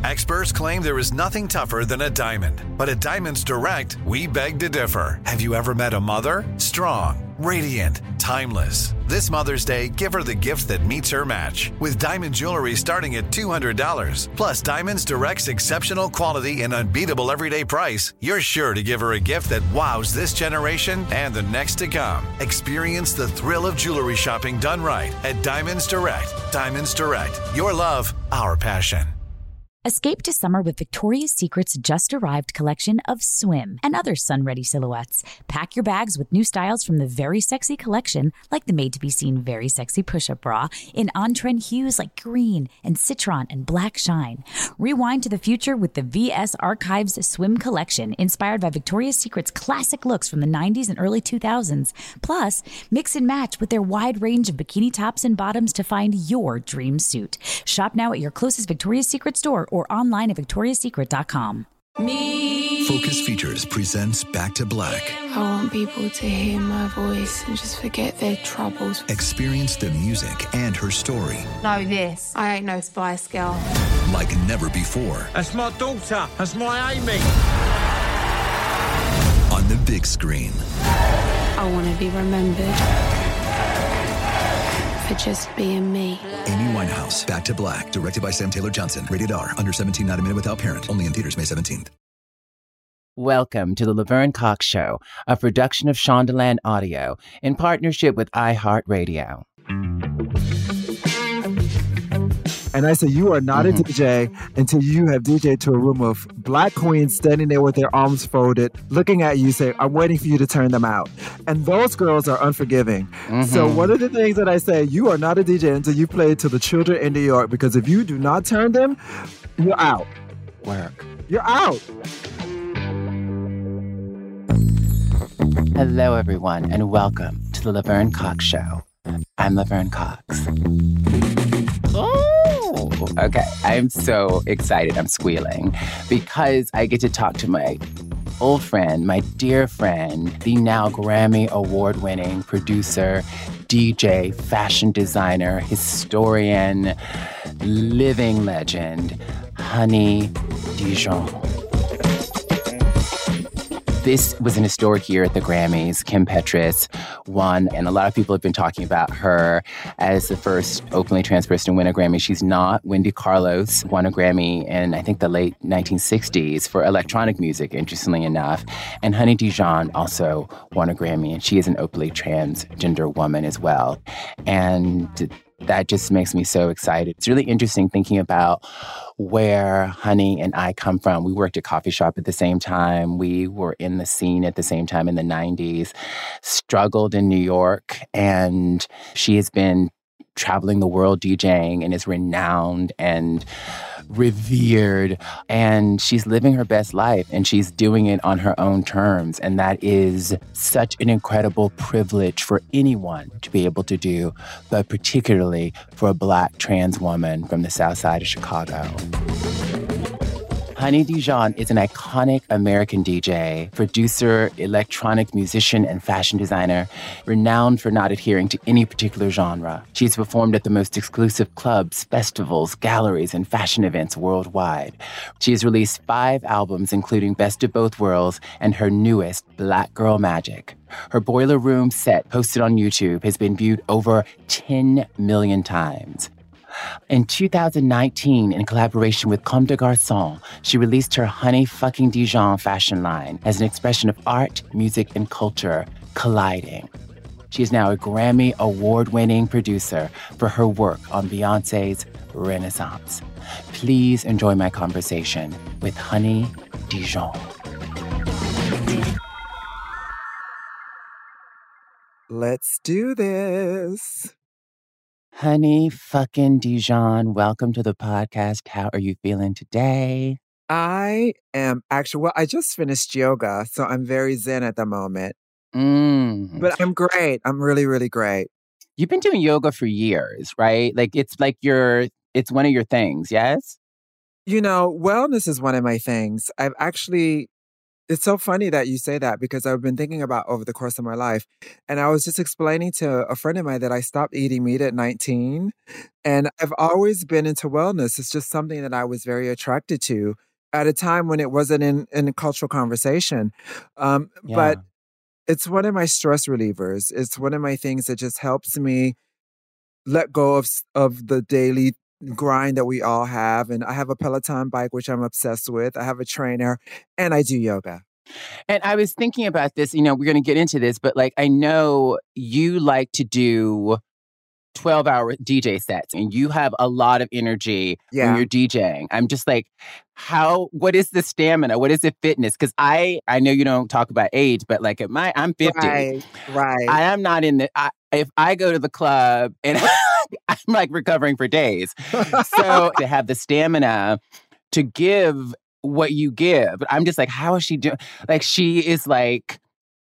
Experts claim there is nothing tougher than a diamond. But at Diamonds Direct, we beg to differ. Have you ever met a mother? Strong, radiant, timeless. This Mother's Day, give her the gift that meets her match. With diamond jewelry starting at $200. Plus, Diamonds Direct's exceptional quality and unbeatable everyday price, you're sure to give her a gift that wows this generation and the next to come. Experience the thrill of jewelry shopping done right at Diamonds Direct. Diamonds Direct. Your love, our passion. Escape to summer with Victoria's Secret's just-arrived collection of swim and other sun-ready silhouettes. Pack your bags with new styles from the Very Sexy collection, like the made-to-be-seen Very Sexy push-up bra, in on-trend hues like green and citron and black shine. Rewind to the future with the VS Archives swim collection, inspired by Victoria's Secret's classic looks from the 90s and early 2000s. Plus, mix and match with their wide range of bikini tops and bottoms to find your dream suit. Shop now at your closest Victoria's Secret store or online at victoriassecret.com. Focus Features presents Back to Black. I want people to hear my voice and just forget their troubles. Experience the music and her story. Know this, I ain't no Spice Girl. Like never before. That's my daughter. That's my Amy. On the big screen. I want to be remembered for just being me. Amy Winehouse, Back to Black, directed by Sam Taylor Johnson. Rated R, under 17, not a minute without parent. Only in theaters May 17th. Welcome to the Laverne Cox Show, a production of Shondaland Audio in partnership with iHeartRadio. And I said, you are not a DJ until you have DJed to a room of black queens standing there with their arms folded, looking at you, saying, I'm waiting for you to turn them out. And those girls are unforgiving. So one of the things that I say, you are not a DJ until you play to the children in New York, because if you do not turn them, you're out. Work. You're out. Hello, everyone, and welcome to the Laverne Cox Show. I'm Laverne Cox. Oh, okay. I'm so excited. I'm squealing because I get to talk to my old friend, my dear friend, the now Grammy award-winning producer, DJ, fashion designer, historian, living legend, Honey Dijon. This was an historic year at the Grammys. Kim Petras won, and a lot of people have been talking about her as the first openly trans person to win a Grammy. She's not. Wendy Carlos won a Grammy in, I think, the late 1960s for electronic music, interestingly enough. And Honey Dijon also won a Grammy, and she is an openly transgender woman as well. And that just makes me so excited. It's really interesting thinking about where Honey and I come from. We worked at Coffee Shop at the same time. We were in the scene at the same time in the 90s, struggled in New York, and she has been traveling the world DJing and is renowned and revered, and she's living her best life, and she's doing it on her own terms, and that is such an incredible privilege for anyone to be able to do, but particularly for a Black trans woman from the South Side of Chicago. Honey Dijon is an iconic American DJ, producer, electronic musician, and fashion designer, renowned for not adhering to any particular genre. She's performed at the most exclusive clubs, festivals, galleries, and fashion events worldwide. She has released 5 albums, including Best of Both Worlds and her newest, Black Girl Magic. Her Boiler Room set, posted on YouTube, has been viewed over 10 million times. In 2019, in collaboration with Comme des Garçons, she released her Honey Fucking Dijon fashion line as an expression of art, music, and culture colliding. She is now a Grammy award-winning producer for her work on Beyoncé's Renaissance. Please enjoy my conversation with Honey Dijon. Let's do this. Honey fucking Dijon, welcome to the podcast. How are you feeling today? I am actually, well, I just finished yoga, so I'm very zen at the moment. But I'm great. I'm really, really great. You've been doing yoga for years, right? It's one of your things, yes? You know, wellness is one of my things. I've actually It's so funny that you say that because I've been thinking about over the course of my life. And I was just explaining to a friend of mine that I stopped eating meat at 19. And I've always been into wellness. It's just something that I was very attracted to at a time when it wasn't in cultural conversation. But it's one of my stress relievers. It's one of my things that just helps me let go of the daily grind that we all have. And I have a Peloton bike, which I'm obsessed with. I have a trainer and I do yoga. And I was thinking about this, we're going to get into this, but like, I know you like to do 12-hour DJ sets and you have a lot of energy when you're DJing. I'm just like, what is the stamina? What is the fitness? Because I know you don't talk about age, but like I'm 50. Right. I am not in if I go to the club and I'm like recovering for days. So to have the stamina to give what you give, I'm just like, how is she doing? Like, she is like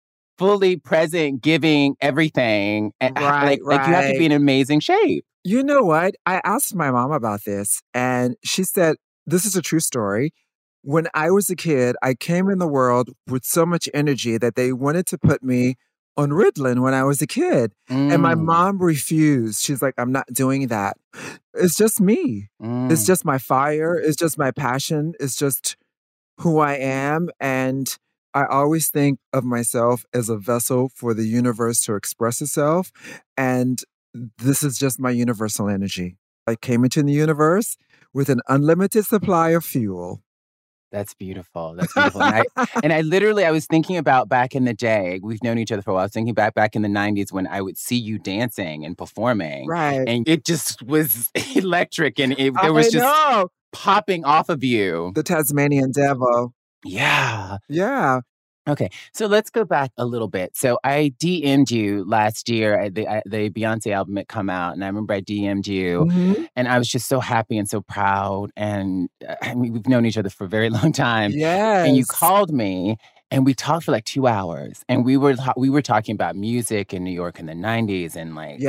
fully present, giving everything. And like you have to be in amazing shape. You know what? I asked my mom about this and she said, this is a true story. When I was a kid, I came in the world with so much energy that they wanted to put me on Ritalin when I was a kid. And my mom refused. She's like, I'm not doing that. It's just me. It's just my fire. It's just my passion. It's just who I am. And I always think of myself as a vessel for the universe to express itself. And this is just my universal energy. I came into the universe with an unlimited supply of fuel. That's beautiful. That's beautiful. And I was thinking about back in the day, we've known each other for a while. I was thinking back in the 90s when I would see you dancing and performing. Right. And it just was electric and there was just popping off of you. The Tasmanian Devil. Yeah. Yeah. Okay, so let's go back a little bit. So I DM'd you last year. The Beyonce album had come out, and I remember I DM'd you, and I was just so happy and so proud. And I mean, we've known each other for a very long time. Yes. And you called me, and we talked for like 2 hours, and we were talking about music in New York in the 90s, and like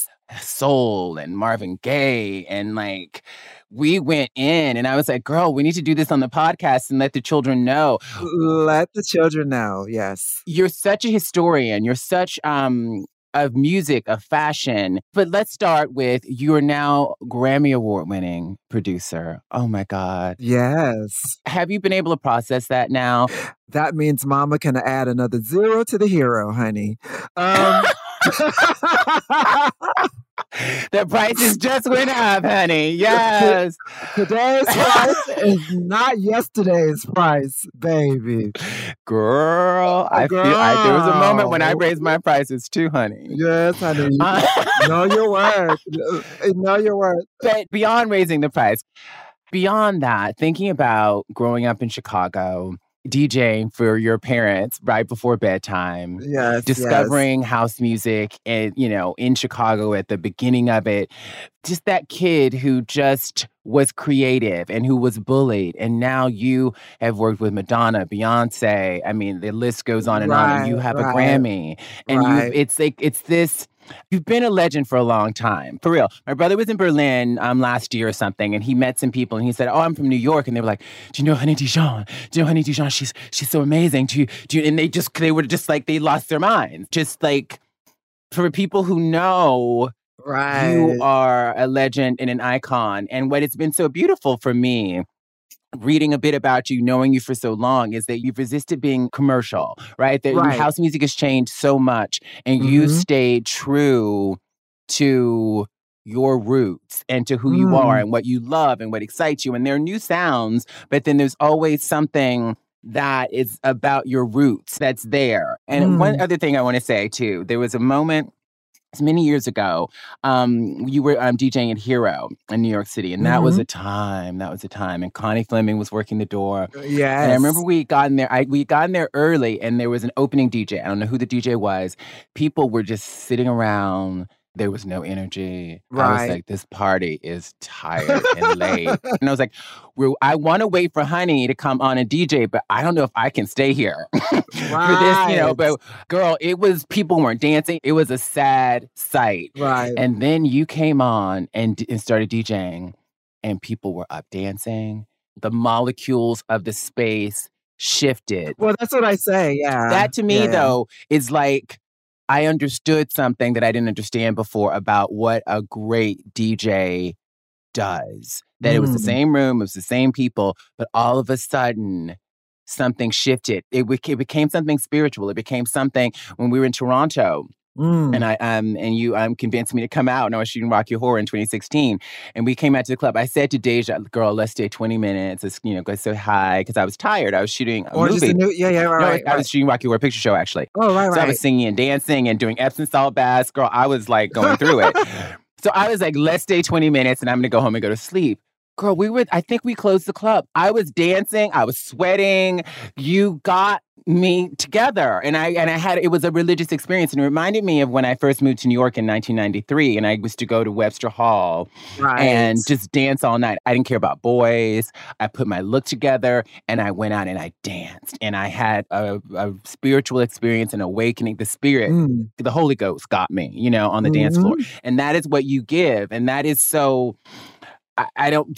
soul and Marvin Gaye, and like we went in and I was like, girl, we need to do this on the podcast and let the children know. Let the children know, yes. You're such a historian. You're such of music, of fashion. But let's start with, you're now Grammy Award winning producer. Oh my God. Yes. Have you been able to process that now? That means mama can add another 0 to the hero, honey. The prices just went up, honey. Yes. Today's price is not yesterday's price, baby. Girl, I feel there was a moment when I raised my prices too, honey. Yes, honey. Know your worth. Know your worth. But beyond raising the price, beyond that, thinking about growing up in Chicago, DJing for your parents right before bedtime. Yes. Discovering house music and, in Chicago at the beginning of it. Just that kid who just was creative and who was bullied. And now you have worked with Madonna, Beyonce. I mean, the list goes on and on. And you have a Grammy. And it's this. You've been a legend for a long time. For real. My brother was in Berlin last year or something, and he met some people, and he said, I'm from New York. And they were like, do you know Honey Dijon? Do you know Honey Dijon? She's so amazing. Do you? And they were just like, they lost their minds. Just like, for people who know, you are a legend and an icon. And what has been so beautiful for me, reading a bit about you, knowing you for so long, is that you've resisted being commercial, right? That house music has changed so much, and you stayed true to your roots and to who you are and what you love and what excites you. And there are new sounds, but then there's always something that is about your roots that's there. And one other thing I want to say too, there was a moment many years ago, you were DJing at Hero in New York City, and that was a time. And Connie Fleming was working the door. Yes. And I remember we got in there early, and there was an opening DJ. I don't know who the DJ was. People were just sitting around. There was no energy. I was like, this party is tired and late. And I was like, I want to wait for Honey to come on and DJ, but I don't know if I can stay here for this, But girl, people weren't dancing. It was a sad sight. Right. And then you came on and started DJing, and people were up dancing. The molecules of the space shifted. Well, that's what I say. Yeah. That to me, though, is like I understood something that I didn't understand before about what a great DJ does. That it was the same room, it was the same people, but all of a sudden something shifted. It became something spiritual. It became something when we were in Toronto. And you convinced me to come out, and I was shooting Rocky Horror in 2016. And we came out to the club. I said to Deja, girl, let's stay 20 minutes. Let's, go say hi, because I was tired. I was shooting a movie. Right. I was shooting Rocky Horror Picture Show, actually. Oh, right. So I was singing and dancing and doing Epsom salt baths. Girl, I was like going through it. So I was like, let's stay 20 minutes, and I'm going to go home and go to sleep. Girl, I think we closed the club. I was dancing. I was sweating. You got me together. And it was a religious experience. And it reminded me of when I first moved to New York in 1993. And I was to go to Webster Hall and just dance all night. I didn't care about boys. I put my look together and I went out and I danced. And I had a spiritual experience and awakening. The spirit, the Holy Ghost got me, on the dance floor. And that is what you give. And that is so... I don't,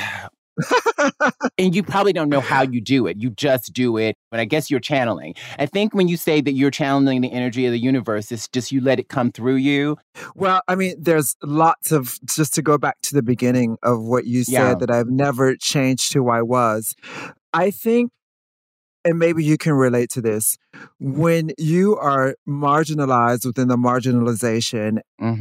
and you probably don't know how you do it. You just do it. But I guess you're channeling. I think when you say that you're channeling the energy of the universe, it's just you let it come through you. Well, I mean, there's lots of, just to go back to the beginning of what you said, that I've never changed who I was. I think, and maybe you can relate to this, when you are marginalized within the marginalization,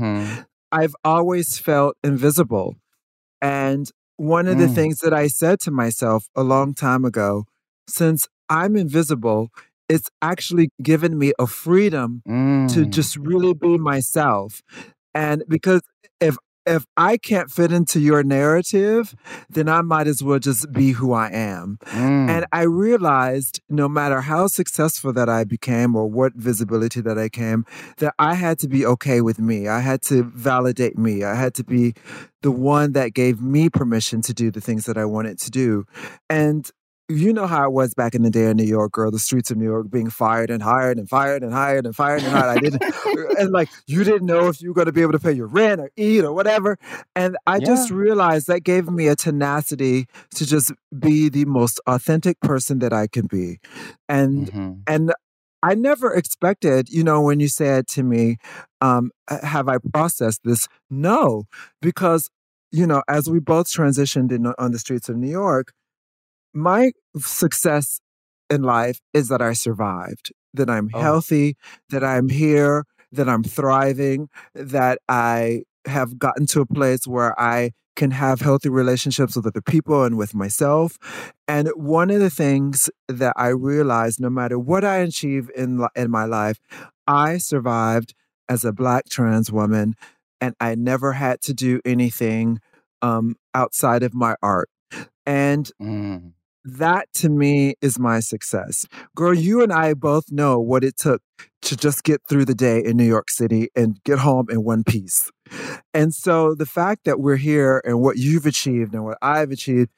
I've always felt invisible. And one of the things that I said to myself a long time ago, since I'm invisible, it's actually given me a freedom to just really be myself. And because if I can't fit into your narrative, then I might as well just be who I am. And I realized no matter how successful that I became or what visibility that I came, that I had to be okay with me. I had to validate me. I had to be the one that gave me permission to do the things that I wanted to do. And you know how it was back in the day in New York, girl, the streets of New York being fired and hired and fired and hired and fired and hired. And like, you didn't know if you were going to be able to pay your rent or eat or whatever. And I just realized that gave me a tenacity to just be the most authentic person that I can be. And I never expected, when you said to me, have I processed this? No, because, as we both transitioned on the streets of New York, my success in life is that I survived, that I'm healthy, that I'm here, that I'm thriving, that I have gotten to a place where I can have healthy relationships with other people and with myself. And one of the things that I realized, no matter what I achieve in my life, I survived as a Black trans woman, and I never had to do anything outside of my art. And that to me is my success. Girl, you and I both know what it took to just get through the day in New York City and get home in one piece. And so the fact that we're here and what you've achieved and what I've achieved,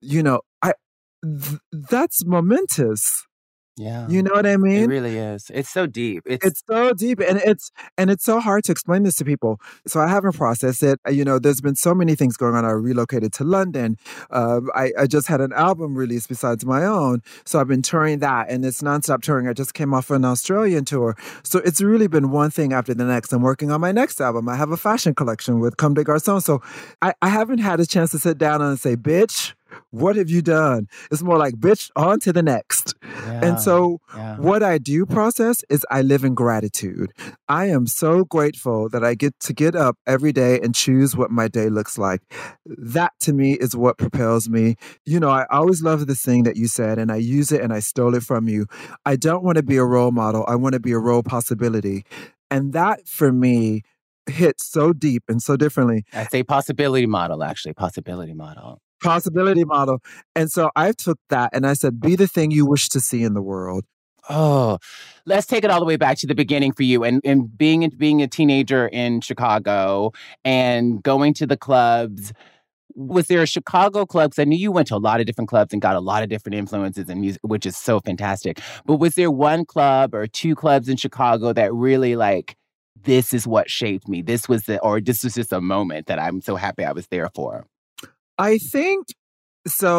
that's momentous. Yeah. You know what I mean? It really is. It's so deep. It's so deep. And it's so hard to explain this to people. So I haven't processed it. There's been so many things going on. I relocated to London. I just had an album release besides my own. So I've been touring that, and it's nonstop touring. I just came off an Australian tour. So it's really been one thing after the next. I'm working on my next album. I have a fashion collection with Comme des Garçons. So I haven't had a chance to sit down and say, bitch, what have you done? It's more like, bitch, on to the next. Yeah, and so what I do process is I live in gratitude. I am so grateful that I get to get up every day and choose what my day looks like. That to me is what propels me. I always love this thing that you said, and I use it and I stole it from you. I don't want to be a role model. I want to be a role possibility. And that for me hits so deep and so differently. I say possibility model, actually. Possibility model. Possibility model. And so I took that and I said, be the thing you wish to see in the world. Oh, let's take it all the way back to the beginning for you and being a teenager in Chicago and going to the clubs. Was there a Chicago club? Because I knew you went to a lot of different clubs and got a lot of different influences in music, which is so fantastic. But was there one club or two clubs in Chicago that really this is what shaped me? This was just a moment that I'm so happy I was there for? I think so.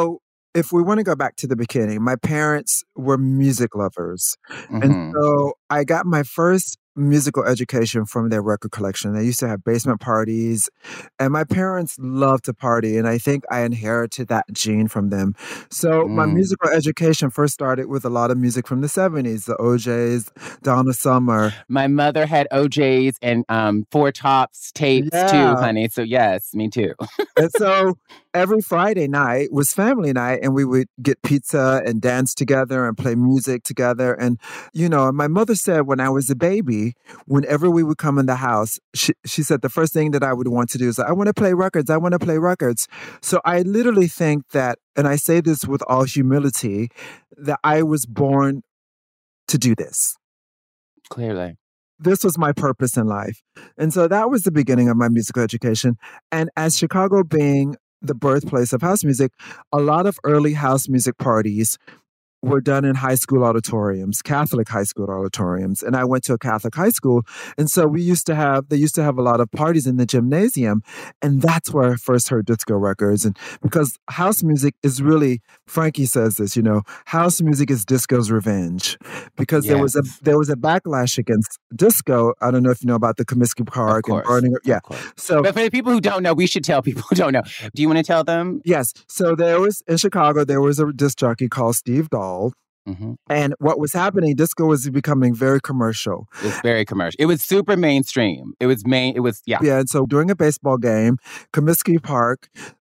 if we want to go back to the beginning, my parents were music lovers. And Hmm. so I got my first musical education from their record collection. They used to have basement parties, and my parents loved to party. And I think I inherited that gene from them. So my Mm. musical education first started with a lot of music from the 70s, the OJs, Donna Summer. My mother had OJs and Four Tops tapes too, Yeah. honey. So yes, me too. And so every Friday night was family night, and we would get pizza and dance together and play music together. And, my mother said when I was a baby, whenever we would come in the house, she said the first thing that I would want to do is, I want to play records. I want to play records. So I literally think that, and I say this with all humility, that I was born to do this. Clearly. This was my purpose in life. And so that was the beginning of my musical education. And as Chicago being the birthplace of house music, a lot of early house music parties were done in high school auditoriums, Catholic high school auditoriums. And I went to a Catholic high school. And so they used to have a lot of parties in the gymnasium. And that's where I first heard disco records. And because house music is really, Frankie says this, house music is disco's revenge. Because there was a backlash against disco. I don't know if you know about the Comiskey Park and burning. Yeah. So, but for the people who don't know, we should tell people who don't know. Do you want to tell them? Yes. So in Chicago, there was a disc jockey called Steve Dahl. Mm-hmm. And what was happening, disco was becoming very commercial. It was very commercial. It was super mainstream. Yeah. And so during a baseball game, Comiskey Park,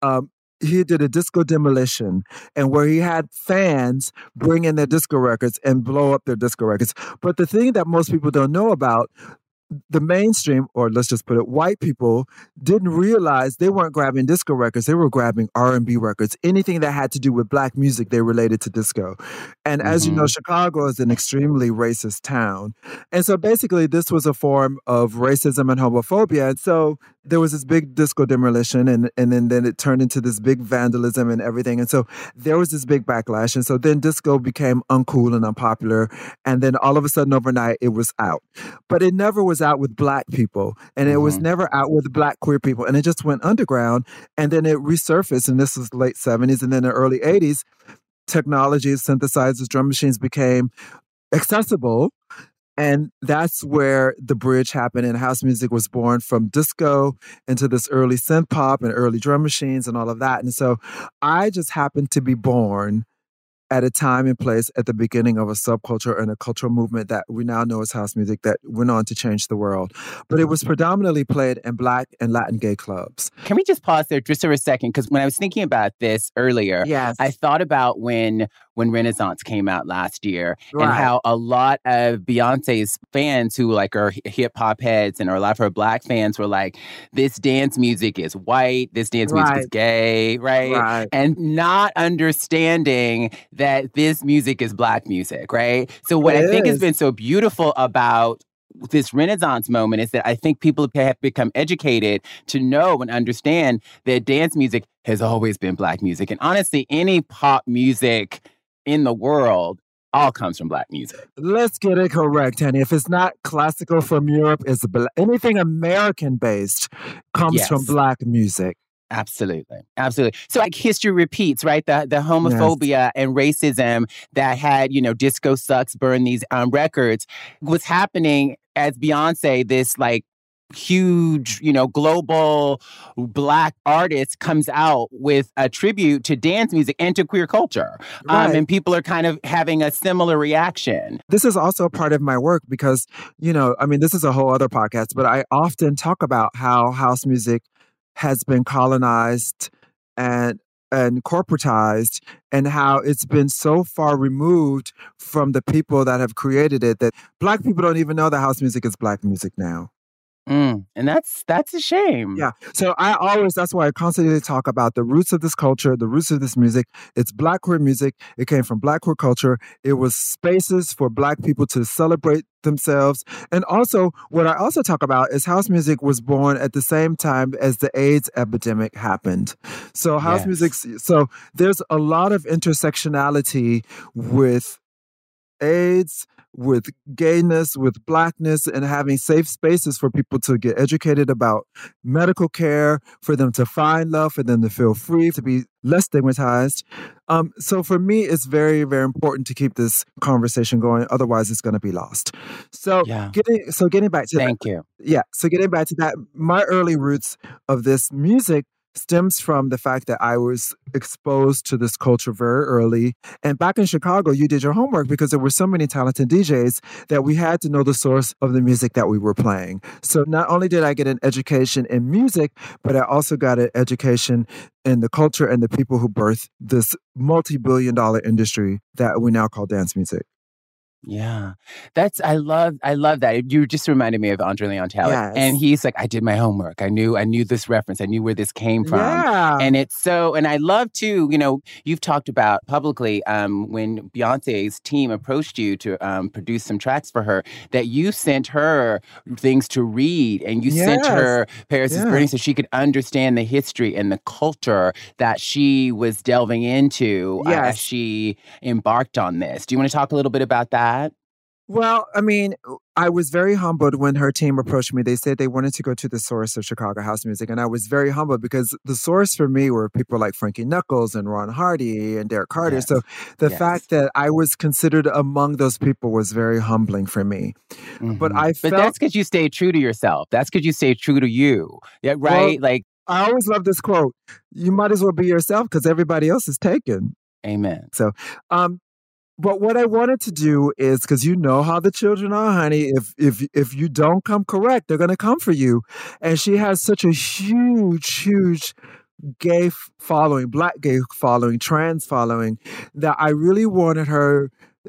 he did a disco demolition, and where he had fans bring in their disco records and blow up their disco records. But the thing that most people don't know about, the mainstream, or let's just put it, white people didn't realize they weren't grabbing disco records. They were grabbing R&B records. Anything that had to do with black music, they related to disco. And as you know, Chicago is an extremely racist town. And so basically this was a form of racism and homophobia. And so there was this big disco demolition, and then it turned into this big vandalism and everything. And so there was this big backlash. And so then disco became uncool and unpopular. And then all of a sudden overnight, it was out. But it never was out with black people. And it was never out with black queer people. And it just went underground. And then it resurfaced. And this was late 70s. And then the early 80s, technology, synthesizers, drum machines became accessible. And that's where the bridge happened, and house music was born from disco into this early synth pop and early drum machines and all of that. And so I just happened to be born at a time and place at the beginning of a subculture and a cultural movement that we now know as house music that went on to change the world. But it was predominantly played in Black and Latin gay clubs. Can we just pause there just for a second? Because when I was thinking about this earlier, yes, I thought about when Renaissance came out last year, and how a lot of Beyonce's fans who are hip hop heads and a lot of her black fans were like, this dance music is white, this dance music is gay, right? And not understanding that this music is black music, right? So what I think has been so beautiful about this Renaissance moment is that I think people have become educated to know and understand that dance music has always been black music. And honestly, any pop music in the world all comes from black music. Let's get it correct, honey. If it's not classical from Europe, it's anything American-based comes from black music. Absolutely. Absolutely. So history repeats, right? The homophobia and racism that had, Disco Sucks burn these records was happening as Beyonce, this huge, global black artist comes out with a tribute to dance music and to queer culture. And people are kind of having a similar reaction. This is also a part of my work because, this is a whole other podcast, but I often talk about how house music has been colonized and corporatized, and how it's been so far removed from the people that have created it that black people don't even know that house music is black music now. And that's a shame. Yeah. So that's why I constantly talk about the roots of this culture, the roots of this music. It's black queer music. It came from black queer culture. It was spaces for black people to celebrate themselves. And also, what I also talk about is house music was born at the same time as the AIDS epidemic happened. So house music, so there's a lot of intersectionality with AIDS, with gayness, with Blackness, and having safe spaces for people to get educated about medical care, for them to find love, for them to feel free, to be less stigmatized. So for me, it's very, very important to keep this conversation going. Otherwise, it's going to be lost. So getting back to Thank you. Yeah. So getting back to that, my early roots of this music stems from the fact that I was exposed to this culture very early. And back in Chicago, you did your homework because there were so many talented DJs that we had to know the source of the music that we were playing. So not only did I get an education in music, but I also got an education in the culture and the people who birthed this multi-billion-dollar industry that we now call dance music. Yeah. I love that. You just reminded me of Andre Leon Talley. Yes. And he's like, I did my homework. I knew this reference. I knew where this came from. Yeah. And it's so, and I love too, you've talked about publicly when Beyonce's team approached you to produce some tracks for her, that you sent her things to read and you sent her Paris is Burning so she could understand the history and the culture that she was delving into as she embarked on this. Do you want to talk a little bit about that? Well, I mean, I was very humbled when her team approached me. They said they wanted to go to the source of Chicago house music. And I was very humbled because the source for me were people like Frankie Knuckles and Ron Hardy and Derek Carter. Yes. So the fact that I was considered among those people was very humbling for me. Mm-hmm. But that's because you stayed true to yourself. That's because you stayed true to you. Yeah, right? Well, I always love this quote. You might as well be yourself because everybody else is taken. Amen. So, but what I wanted to do is, because you know how the children are, honey, if you don't come correct, they're going to come for you. And she has such a huge gay following, Black gay following, trans following, that I really wanted her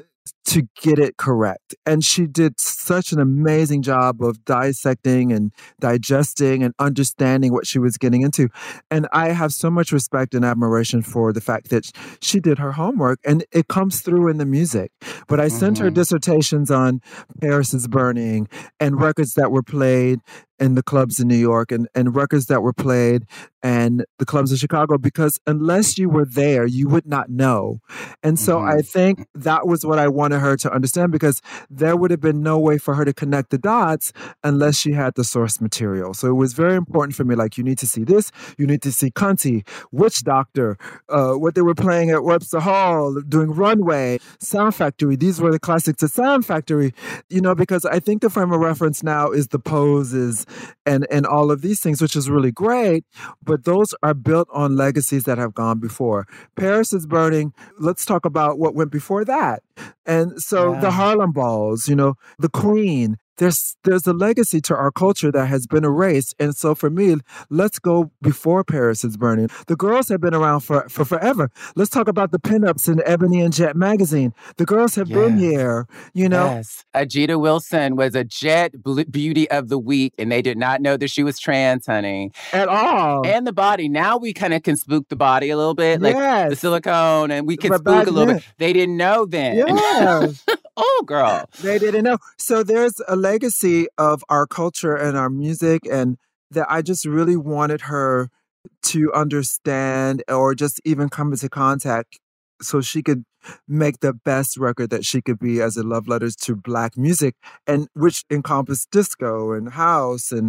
to get it correct. And she did such an amazing job of dissecting and digesting and understanding what she was getting into. And I have so much respect and admiration for the fact that she did her homework and it comes through in the music. But I sent her dissertations on Paris is Burning and records that were played in the clubs in New York and records that were played in the clubs in Chicago, because unless you were there, you would not know. And so I think that was what I wanted her to understand, because there would have been no way for her to connect the dots unless she had the source material. So it was very important for me, like, you need to see this, you need to see Cunty, Witch Doctor, what they were playing at Webster Hall, doing Runway, Sound Factory. These were the classics of Sound Factory, because I think the frame of reference now is the poses and all of these things, which is really great, but those are built on legacies that have gone before. Paris is Burning, let's talk about what went before that. And so the Harlem Balls, the Queen, there's a legacy to our culture that has been erased. And so for me, let's go before Paris is Burning. The girls have been around for forever. Let's talk about the pinups in Ebony and Jet magazine. The girls have been here, Yes. Ajita Wilson was a Jet Beauty of the Week, and they did not know that she was trans, honey. At all. And the body. Now we kind of can spook the body a little bit, like the silicone, and we can spook a little bit. They didn't know then. Yes. Oh, girl. They didn't know. So there's a legacy of our culture and our music, and that I just really wanted her to understand or just even come into contact so she could make the best record that she could be as a love letters to Black music, and which encompassed disco and house and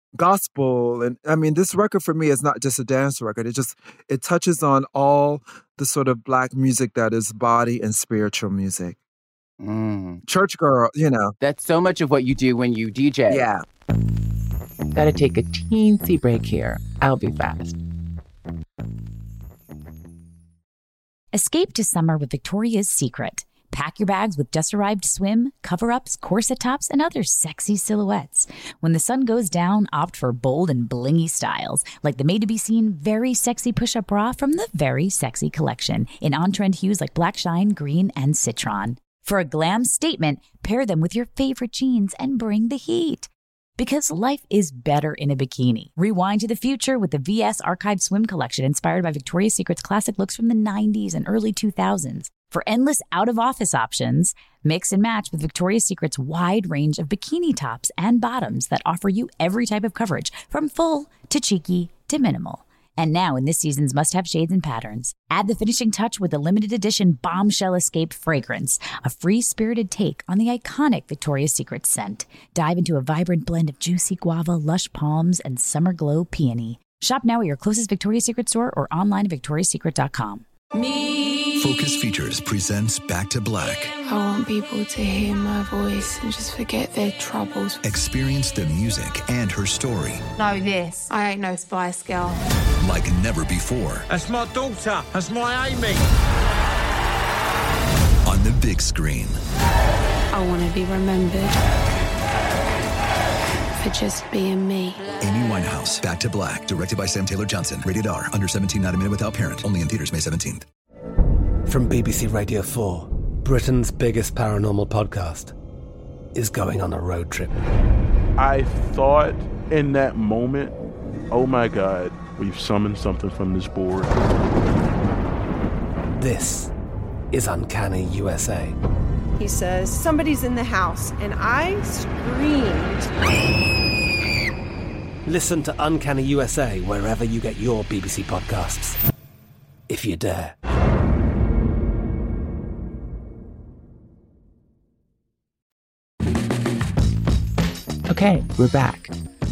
gospel. And I mean, this record for me is not just a dance record. It touches on all the sort of Black music that is body and spiritual music. Church girl, That's so much of what you do when you DJ. Yeah. Gotta take a teensy break here. I'll be fast. Escape to summer with Victoria's Secret. Pack your bags with just-arrived swim, cover-ups, corset tops, and other sexy silhouettes. When the sun goes down, opt for bold and blingy styles, like the made-to-be-seen Very Sexy Push-Up Bra from the Very Sexy collection, in on-trend hues like black shine, green, and citron. For a glam statement, pair them with your favorite jeans and bring the heat. Because life is better in a bikini. Rewind to the future with the VS Archive Swim Collection, inspired by Victoria's Secret's classic looks from the 90s and early 2000s. For endless out-of-office options, mix and match with Victoria's Secret's wide range of bikini tops and bottoms that offer you every type of coverage, from full to cheeky to minimal. And now in this season's must-have shades and patterns, add the finishing touch with the limited edition Bombshell Escape fragrance, a free-spirited take on the iconic Victoria's Secret scent. Dive into a vibrant blend of juicy guava, lush palms, and summer glow peony. Shop now at your closest Victoria's Secret store or online at victoriassecret.com. Focus Features presents Back to Black. I want people to hear my voice and just forget their troubles. Experience the music and her story Know this, I ain't no Spice Girl. like never before. That's my daughter. That's my Amy. On the big screen. I want to be remembered for just being me. Amy Winehouse, Back to Black, directed by Sam Taylor Johnson. Rated R, under 17, not a minute without parent. Only in theaters May 17th. From BBC Radio 4, Britain's biggest paranormal podcast is going on a road trip. I thought in that moment, oh my God, we've summoned something from this board. This is Uncanny USA. He says, somebody's in the house, and I screamed. Listen to Uncanny USA wherever you get your BBC podcasts, if you dare. Okay, we're back.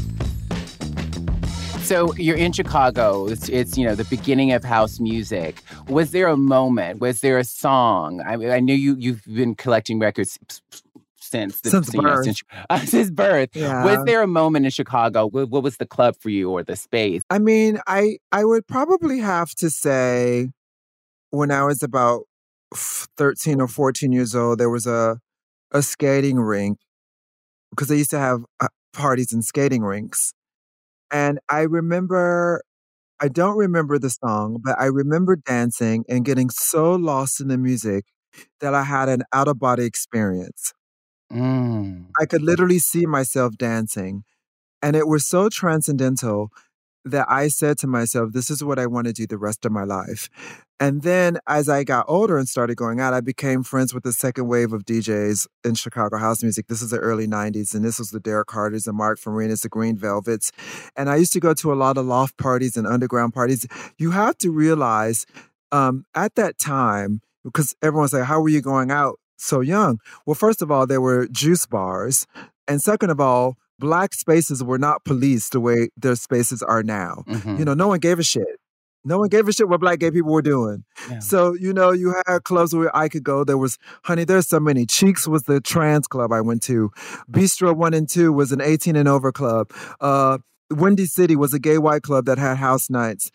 So you're in Chicago. It's the beginning of house music. Was there a moment? Was there a song? I knew you've been collecting records since birth. Since birth. Yeah. Was there a moment in Chicago? What was the club for you or the space? I mean, I would probably have to say when I was about 13 or 14 years old, there was a skating rink because they used to have parties in skating rinks. And I don't remember the song, but I remember dancing and getting so lost in the music that I had an out-of-body experience. I could literally see myself dancing. And it was so transcendental that I said to myself, this is what I want to do the rest of my life. And then as I got older and started going out, I became friends with the second wave of DJs in Chicago house music. This is the early 90s, and this was the Derek Carters and Mark Farinas, the Green Velvets. And I used to go to a lot of loft parties and underground parties. You have to realize at that time, because everyone's like, how were you going out so young? Well, first of all, there were juice bars. And second of all, Black spaces were not policed the way their spaces are now. Mm-hmm. No one gave a shit. No one gave a shit what Black gay people were doing. Yeah. So, you had clubs where I could go. There was, there's so many. Cheeks was the trans club I went to. Bistro 1 and 2 was an 18 and over club. Windy City was a gay white club that had house nights.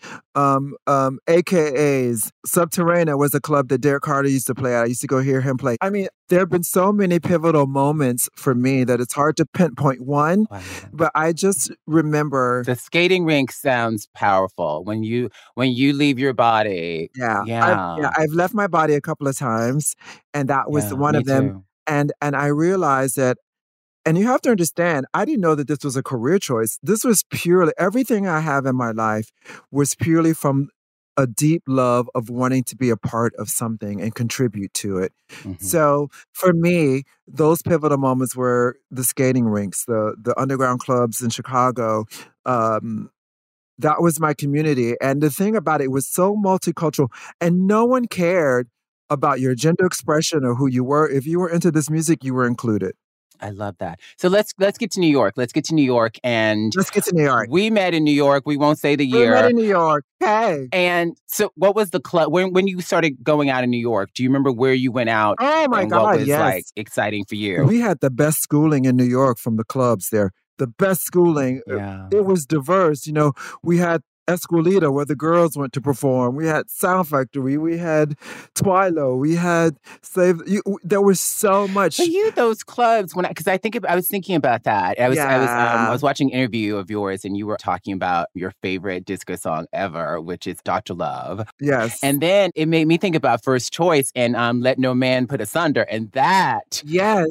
AKAs. Subterranea was a club that Derek Carter used to play at. I used to go hear him play. I mean, there have been so many pivotal moments for me that it's hard to pinpoint one. Wow. But I just remember the skating rink sounds powerful when you leave your body. Yeah. I've left my body a couple of times, and that was one of them. Too. And I realized that. And you have to understand, I didn't know that this was a career choice. This was purely, everything I have in my life was purely from a deep love of wanting to be a part of something and contribute to it. Mm-hmm. So for me, those pivotal moments were the skating rinks, the underground clubs in Chicago. That was my community. And the thing about it was so multicultural, and no one cared about your gender expression or who you were. If you were into this music, you were included. I love that. So let's get to New York. Let's get to New York. We met in New York. We won't say the year. We met in New York. Hey. And so what was the club when you started going out in New York? Do you remember where you went out? Oh my God, what was yes. Exciting for you? We had the best schooling in New York from the clubs there. The best schooling. Yeah. It was diverse. We had Esquilita, where the girls went to perform. We had Sound Factory. We had Twilo. We had there was so much. But those clubs, I was thinking about that. I was watching an interview of yours, and you were talking about your favorite disco song ever, which is Dr. Love. Yes. And then it made me think about First Choice and Let No Man Put Us Under, and that's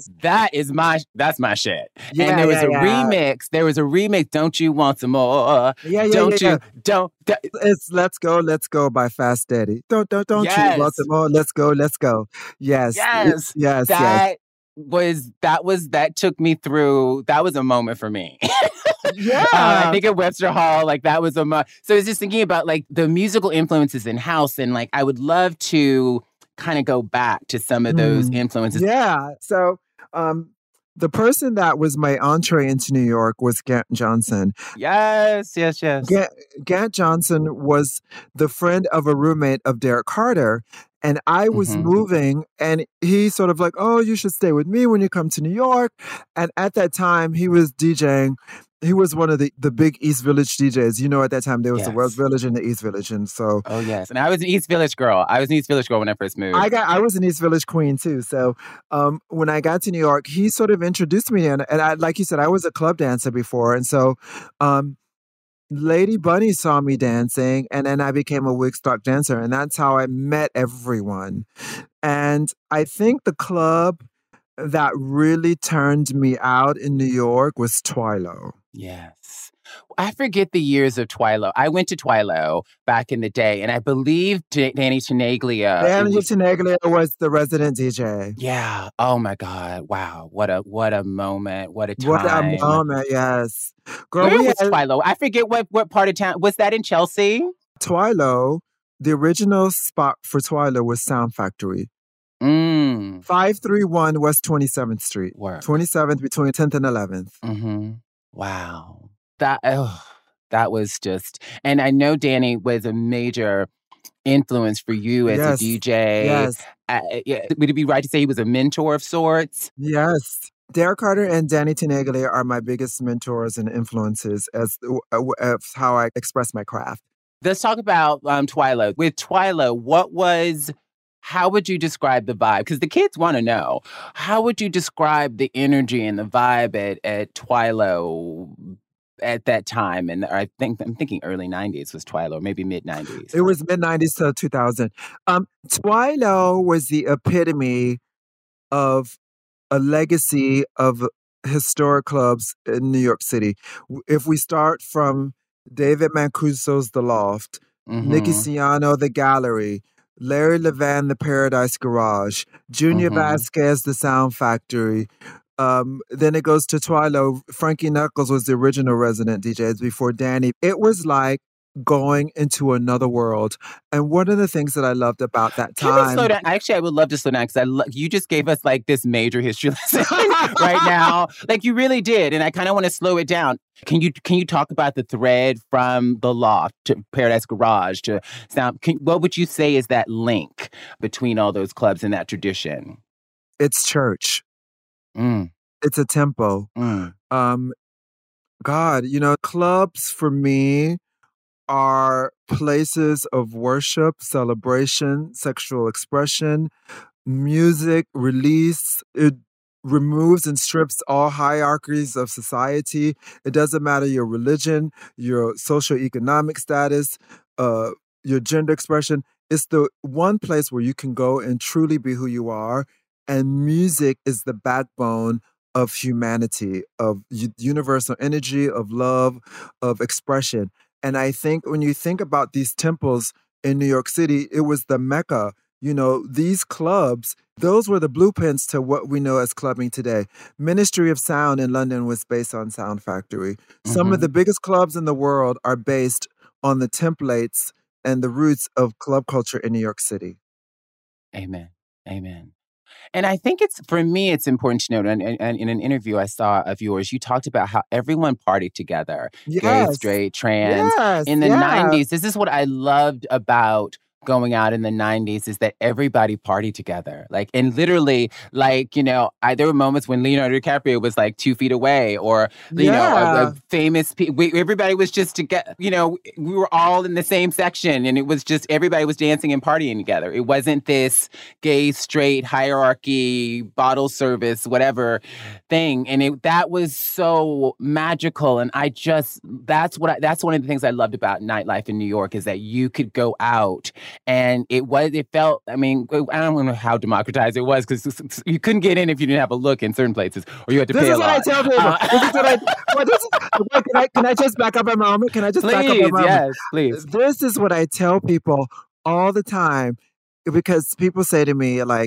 my shit. Yeah, and there was a remix. There was a remix. Don't You Want Some More? It's Let's Go by Fast Daddy. Don't you want some more? Let's go. Yes. That took me through. That was a moment for me. Yeah. I think at Webster Hall, like that was so I was just thinking about like the musical influences in house, and like I would love to kind of go back to some of those influences. Yeah. So the person that was my entree into New York was Gant Johnson. Yes. Gant Johnson was the friend of a roommate of Derek Carter. And I was moving, and he sort of like, oh, you should stay with me when you come to New York. And at that time, he was DJing. He was one of the big East Village DJs. You know, at that time, there was the West Village and the East Village. And so... Oh, yes. And I was an East Village girl. When I first moved. I was an East Village queen, too. So when I got to New York, he sort of introduced me. And I, like you said, I was a club dancer before. And so... Lady Bunny saw me dancing, and then I became a Wigstock dancer, and that's how I met everyone. And I think the club that really turned me out in New York was Twilo. Yes. I forget the years of Twilo. I went to Twilo back in the day, and I believe Danny Tenaglia. Danny Tenaglia was the resident DJ. Yeah. Oh my God. Wow. What a moment. What a time. What a moment. Yes. Girl, where was Twilo? I forget what part of town was that in Chelsea. Twilo. The original spot for Twilo was Sound Factory. 531 West 27th Street. 27th between 10th and 11th. Wow. That was just, and I know Danny was a major influence for you as a DJ. Yes. Would it be right to say he was a mentor of sorts? Yes. Derek Carter and Danny Tenaglia are my biggest mentors and influences as how I express my craft. Let's talk about Twilo. With Twilo, how would you describe the vibe? Because the kids want to know. How would you describe the energy and the vibe at Twilo at that time? And I'm thinking early 90s was Twilo, maybe mid 90s. It was mid 90s to 2000. Twilo was the epitome of a legacy of historic clubs in New York City. If we start from David Mancuso's The Loft, Nicky Siano, The Gallery, Larry Levan, The Paradise Garage, Junior Vasquez, The Sound Factory. Then it goes to Twilo. Frankie Knuckles was the original resident DJ before Danny. It was like going into another world. And one of the things that I loved about that time... Can we slow down? Actually, I would love to slow down because you just gave us like this major history lesson right now. Like you really did. And I kind of want to slow it down. Can you talk about the thread from The Loft to Paradise Garage to Sound? What would you say is that link between all those clubs and that tradition? It's church. It's a tempo. God, clubs for me are places of worship, celebration, sexual expression, music, release. It removes and strips all hierarchies of society. It doesn't matter your religion, your socioeconomic status, your gender expression. It's the one place where you can go and truly be who you are. And music is the backbone of humanity, of universal energy, of love, of expression. And I think when you think about these temples in New York City, it was the Mecca. These clubs, those were the blueprints to what we know as clubbing today. Ministry of Sound in London was based on Sound Factory. Some of the biggest clubs in the world are based on the templates and the roots of club culture in New York City. Amen. Amen. And I think for me, it's important to note, and in an interview I saw of yours, you talked about how everyone partied together. Yes. Gay, straight, trans. Yes. In the 90s, this is what I loved about going out in the 90s is that everybody partied together. And literally, there were moments when Leonardo DiCaprio was 2 feet away or, a famous people. Everybody was just together. We were all in the same section and it was just everybody was dancing and partying together. It wasn't this gay, straight hierarchy, bottle service, whatever thing. And that was so magical. And that's one of the things I loved about nightlife in New York is that you could go out. And it felt, I don't know how democratized it was because you couldn't get in if you didn't have a look in certain places or you had to pay a lot. This is what I tell people. Can I just back up a moment? Can I just back up a moment? Yes, please. This is what I tell people all the time because people say to me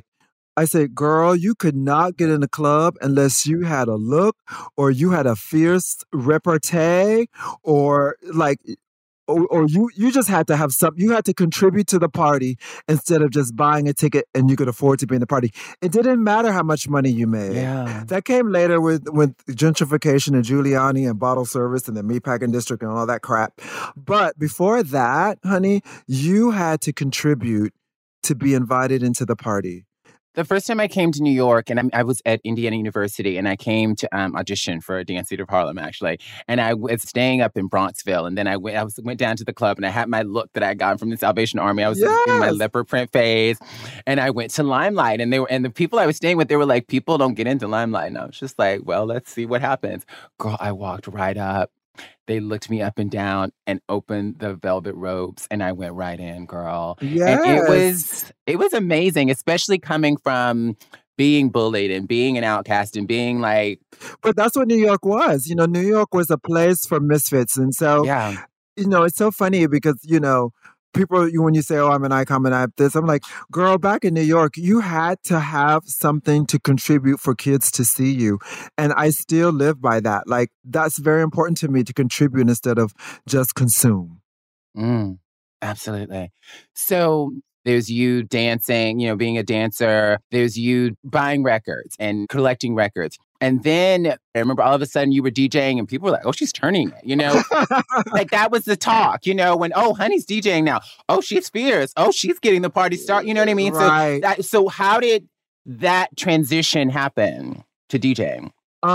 I said, girl, you could not get in the club unless you had a look or you had a fierce repartee or like or you just had to have something. You had to contribute to the party instead of just buying a ticket and you could afford to be in the party. It didn't matter how much money you made. Yeah. That came later with gentrification and Giuliani and bottle service and the meatpacking district and all that crap. But before that, honey, you had to contribute to be invited into the party. The first time I came to New York, and I was at Indiana University, and I came to audition for a Dance Theater of Harlem, actually. And I was staying up in Bronxville, and then I went down to the club, and I had my look that I got from the Salvation Army. I was in my leopard print phase, and I went to Limelight, and the people I was staying with, they were like, people don't get into Limelight. And I was just like, well, let's see what happens. Girl, I walked right up. They looked me up and down and opened the velvet robes, and I went right in, girl. Yes. And it was amazing, especially coming from being bullied and being an outcast and being like... But that's what New York was. You know, New York was a place for misfits. And so, you know, it's so funny because, you know, people, when you say, oh, I'm an icon and I have this, I'm like, girl, back in New York, you had to have something to contribute for kids to see you. And I still live by that. Like, that's very important to me, to contribute instead of just consume. Absolutely. So there's you dancing, you know, being a dancer. There's you buying records and collecting records. And then I remember all of a sudden you were DJing and people were like, oh, she's turning it, you know? Like that was the talk, you know, when, oh, honey's DJing now. Oh, she's fierce. Oh, she's getting the party started. You know what I mean? Right. So how did that transition happen to DJing?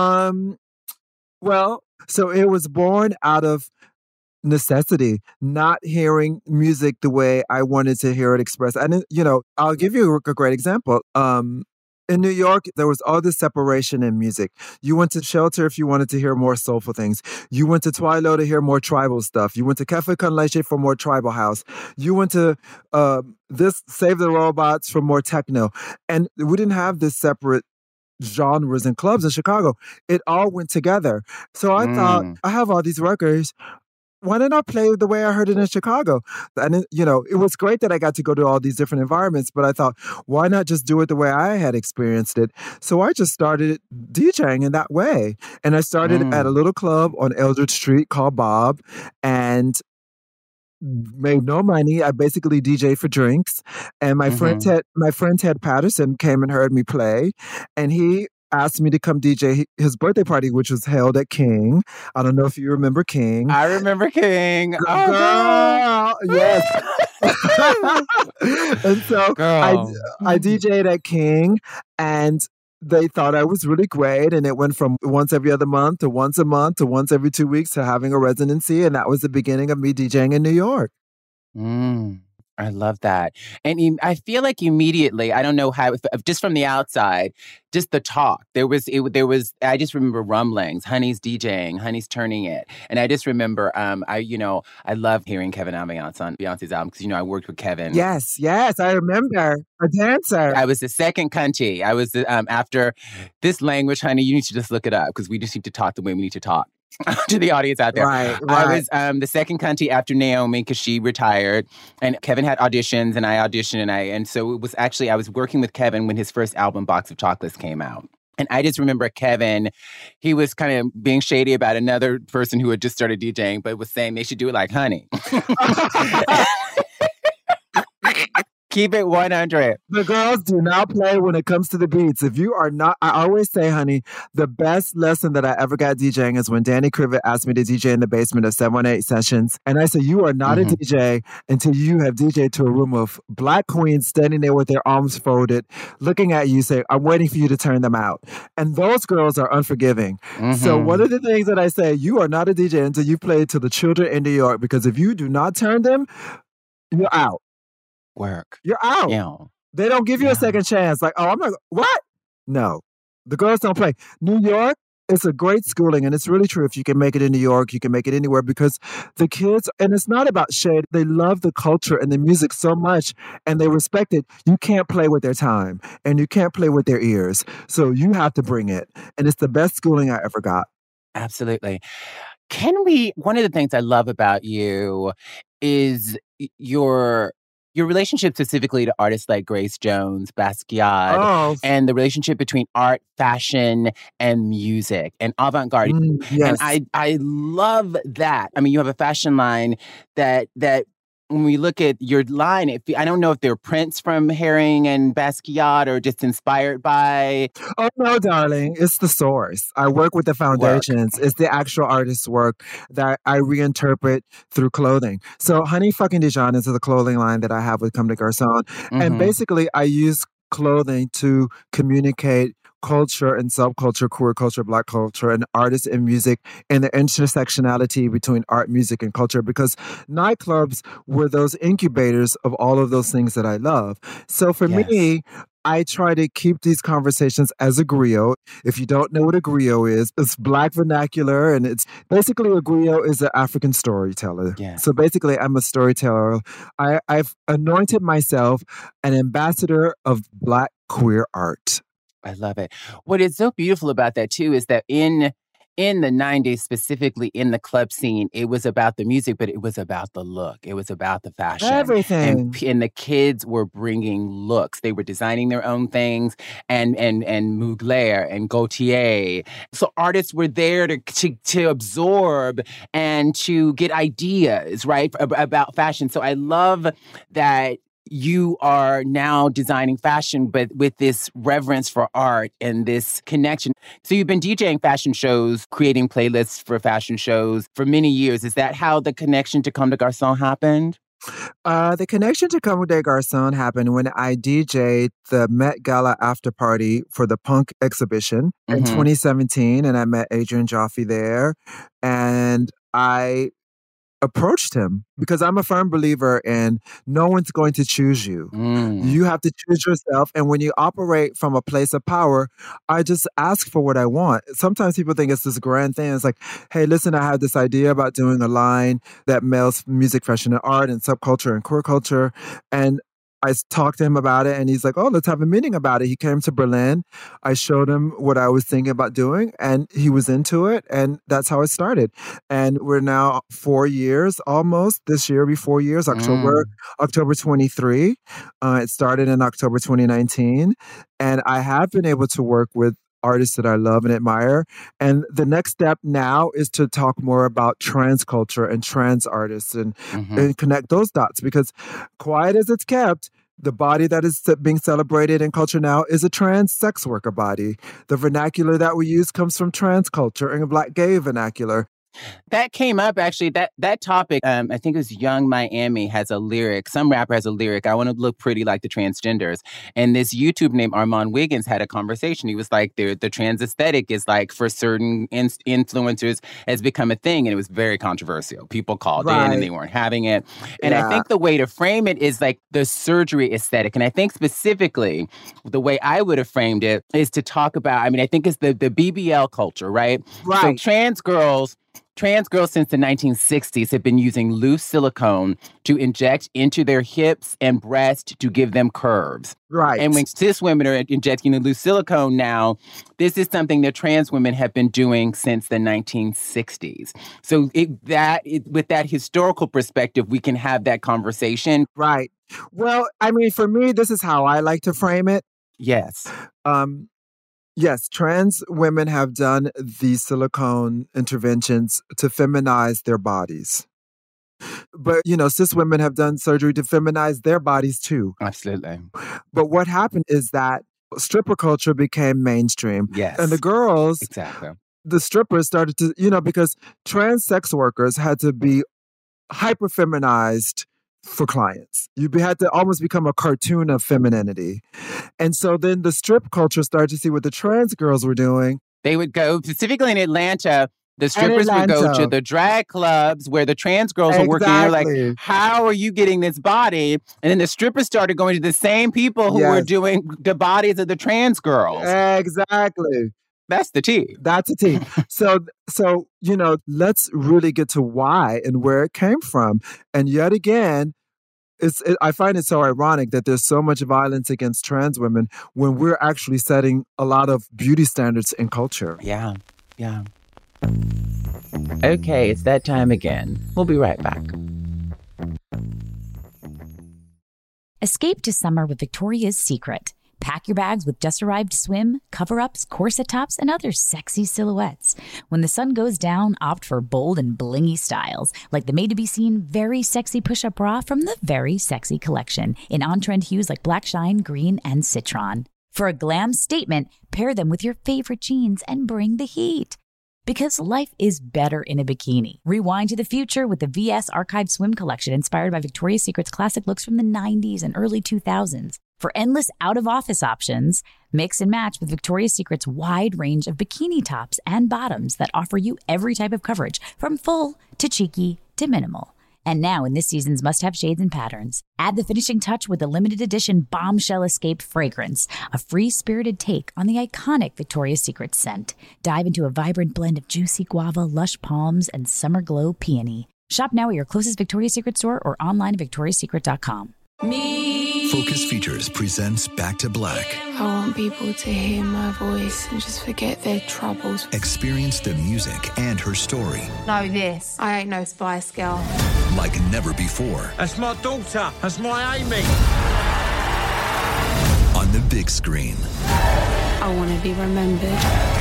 Well, so it was born out of necessity, not hearing music the way I wanted to hear it expressed. And, you know, I'll give you a great example. In New York, there was all this separation in music. You went to Shelter if you wanted to hear more soulful things. You went to Twilo to hear more tribal stuff. You went to Cafe Con Leche for more tribal house. You went to this Save the Robots for more techno. And we didn't have this separate genres and clubs in Chicago. It all went together. So I thought, I have all these records. Why didn't I play the way I heard it in Chicago? And, you know, it was great that I got to go to all these different environments, but I thought, why not just do it the way I had experienced it? So I just started DJing in that way. And I started at a little club on Eldridge Street called Bob and made no money. I basically DJed for drinks. And my friend Ted Patterson came and heard me play. And he asked me to come DJ his birthday party, which was held at King. I don't know if you remember King. I remember King. Girl, yes. And so I DJ'd at King, and they thought I was really great. And it went from once every other month to once a month to once every 2 weeks to having a residency. And that was the beginning of me DJing in New York. I love that. And I feel like immediately, I don't know how, just from the outside, just the talk, there was, I just remember rumblings, honey's DJing, honey's turning it. And I just remember, I love hearing Kevin Ambiance on Beyonce's album because, you know, I worked with Kevin. Yes, I remember. A dancer. I was the second cunty. I was, after this language, honey, you need to just look it up because we just need to talk the way we need to talk. To the audience out there. Right. I was the second cunty after Naomi because she retired, and Kevin had auditions, and I auditioned, and so it was actually, I was working with Kevin when his first album, Box of Chocolates, came out. And I just remember Kevin, he was kind of being shady about another person who had just started DJing, but was saying they should do it like honey. Keep it 100. The girls do not play when it comes to the beats. If you are not, I always say, honey, the best lesson that I ever got DJing is when Danny Krivit asked me to DJ in the basement of 718 Sessions. And I said, you are not a DJ until you have DJed to a room of Black queens standing there with their arms folded, looking at you, saying, I'm waiting for you to turn them out. And those girls are unforgiving. So one of the things that I say, you are not a DJ until you play to the children in New York, because if you do not turn them, you're out. Work. You're out. Yeah. They don't give you a second chance. Like, oh, I'm not, what? No. The girls don't play. New York is a great schooling, and it's really true. If you can make it in New York, you can make it anywhere, because the kids, and it's not about shade, they love the culture and the music so much, and they respect it. You can't play with their time, and you can't play with their ears. So you have to bring it. And it's the best schooling I ever got. Absolutely. One of the things I love about you is your your relationship specifically to artists like Grace Jones, Basquiat, and the relationship between art, fashion, and music, and avant-garde. Yes. And I love that. I mean, you have a fashion line that when we look at your line, I don't know if they're prints from Herring and Basquiat or just inspired by... Oh, no, darling. It's the source. I work with the foundations. It's the actual artist's work that I reinterpret through clothing. So Honey Fucking Dijon is the clothing line that I have with Comme des Garçons. And basically, I use clothing to communicate culture and subculture, queer culture, Black culture, and artists and music, and the intersectionality between art, music, and culture, because nightclubs were those incubators of all of those things that I love. So for me, I try to keep these conversations as a griot. If you don't know what a griot is, it's Black vernacular, and it's basically a griot is an African storyteller. Yeah. So basically, I'm a storyteller. I've anointed myself an ambassador of Black queer art. I love it. What is so beautiful about that, too, is that in the 90s, specifically in the club scene, it was about the music, but it was about the look. It was about the fashion. Everything. And the kids were bringing looks. They were designing their own things, and Mugler and Gaultier. So artists were there to absorb and to get ideas, right, about fashion. So I love that you are now designing fashion, but with this reverence for art and this connection. So you've been DJing fashion shows, creating playlists for fashion shows for many years. Is that how the connection to Comme des Garçons happened? The connection to Comme des Garçons happened when I DJ'd the Met Gala after party for the Punk exhibition in 2017, and I met Adrian Joffe there, and I approached him because I'm a firm believer in no one's going to choose you. You have to choose yourself. And when you operate from a place of power, I just ask for what I want. Sometimes people think it's this grand thing. It's like, hey, listen, I have this idea about doing a line that melds music, fashion, and art and subculture and queer culture. And I talked to him about it, and he's like, oh, let's have a meeting about it. He came to Berlin. I showed him what I was thinking about doing, and he was into it, and that's how it started. And we're now 4 years almost. This year will be 4 years, October 23. It started in October 2019, and I have been able to work with artists that I love and admire. And the next step now is to talk more about trans culture and trans artists and connect those dots, because quiet as it's kept, the body that is being celebrated in culture now is a trans sex worker body. The vernacular that we use comes from trans culture and Black gay vernacular. That came up, actually, that topic, I think it was Young Miami has a lyric. Some rapper has a lyric, I want to look pretty like the transgenders. And this YouTube named Armand Wiggins had a conversation. He was like, the trans aesthetic is like, for certain influencers, has become a thing. And it was very controversial. People called in and they weren't having it. And I think the way to frame it is like the surgery aesthetic. And I think specifically, the way I would have framed it is to talk about, I mean, I think it's the BBL culture, right? So trans girls since the 1960s have been using loose silicone to inject into their hips and breasts to give them curves. Right. And when cis women are injecting the loose silicone now, this is something that trans women have been doing since the 1960s. So with that historical perspective, we can have that conversation. Right. Well, I mean, for me, this is how I like to frame it. Yes. Yes, trans women have done these silicone interventions to feminize their bodies. But, cis women have done surgery to feminize their bodies too. Absolutely. But what happened is that stripper culture became mainstream. Yes. And the girls, exactly, the strippers started to, because trans sex workers had to be hyper feminized for clients. You had to almost become a cartoon of femininity. And so then the strip culture started to see what the trans girls were doing. They would go, specifically in Atlanta, the strippers would go to the drag clubs where the trans girls are working. They're like, how are you getting this body? And then the strippers started going to the same people who were doing the bodies of the trans girls. Exactly. That's the tea. That's the tea. So, let's really get to why and where it came from. And yet again, I find it so ironic that there's so much violence against trans women when we're actually setting a lot of beauty standards in culture. Yeah. Okay, it's that time again. We'll be right back. Escape to summer with Victoria's Secret. Pack your bags with just-arrived swim, cover-ups, corset tops, and other sexy silhouettes. When the sun goes down, opt for bold and blingy styles, like the made-to-be-seen Very Sexy Push-Up Bra from the Very Sexy collection, in on-trend hues like black shine, green, and citron. For a glam statement, pair them with your favorite jeans and bring the heat. Because life is better in a bikini. Rewind to the future with the VS Archive Swim Collection inspired by Victoria's Secret's classic looks from the 90s and early 2000s. For endless out-of-office options, mix and match with Victoria's Secret's wide range of bikini tops and bottoms that offer you every type of coverage, from full to cheeky to minimal. And now in this season's must-have shades and patterns, add the finishing touch with the limited edition Bombshell Escape fragrance, a free-spirited take on the iconic Victoria's Secret scent. Dive into a vibrant blend of juicy guava, lush palms, and summer glow peony. Shop now at your closest Victoria's Secret store or online at victoriassecret.com. Focus Features presents Back to Black. I want people to hear my voice and just forget their troubles. Experience the music and her story. Know this, I ain't no Spice Girl. Like never before. That's my daughter. That's my Amy. On the big screen. I want to be remembered